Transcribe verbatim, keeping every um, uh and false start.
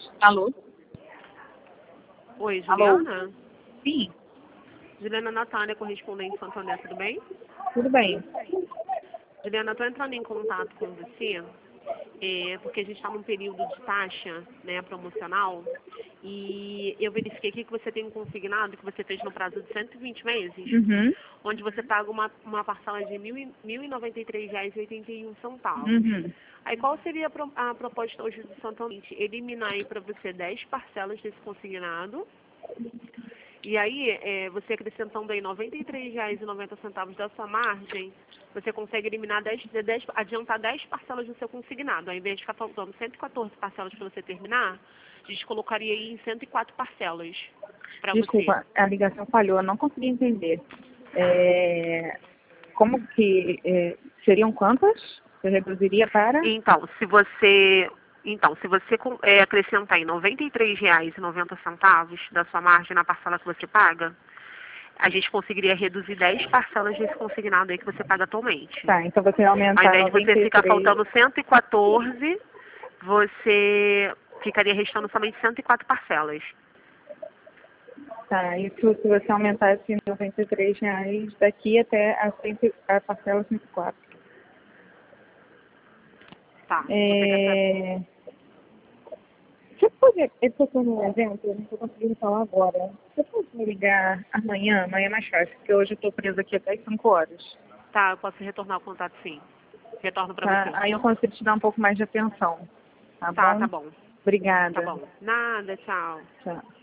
Alô? Oi, Alô? Juliana? Sim, Juliana Natália, correspondente de Santo André, tudo bem? tudo bem. Juliana, estou entrando em contato com você, é, porque a gente está num período de taxa, né, promocional, e eu verifiquei aqui que você tem um consignado que você fez no prazo de cento e vinte meses, Uhum, onde você paga uma, uma parcela de mil e- mil e noventa e três reais e oitenta e um centavos. uhum. Aí qual seria a, pro- a proposta hoje do Santo André? Eliminar aí para você dez parcelas desse consignado. E aí, é, você acrescentando aí noventa e três reais e noventa centavos da sua margem, você consegue eliminar dez, dez, adiantar dez parcelas do seu consignado. Ao invés de ficar faltando cento e quatorze parcelas para você terminar, a gente colocaria aí em cento e quatro parcelas para você. Desculpa, a ligação falhou, eu não consegui entender. É, como que é, seriam quantas? Eu reduziria para? Então, se você, então, se você com- é, acrescentar aí noventa e três reais e noventa centavos da sua margem na parcela que você paga, a gente conseguiria reduzir dez parcelas desse consignado aí que você paga atualmente. Tá, então você Ao aumentar invés de você noventa e ficar três. faltando cento e quatorze, você ficaria restando somente cento e quatro parcelas. Tá, isso se você aumentasse noventa e três reais daqui até a, cento, a parcela cento e quatro. Tá, você quer saber? É, você pode, eu estou tendo um evento, eu não estou conseguindo falar agora. Você pode me ligar amanhã? Amanhã é mais fácil, porque hoje eu estou presa aqui até as cinco horas. Tá, eu posso retornar o contato sim. Retorno pra Tá? você. Aí eu consigo te dar um pouco mais de atenção. Tá Tá, tá bom? bom. Tá Obrigada. bom. Nada, tchau. Tchau.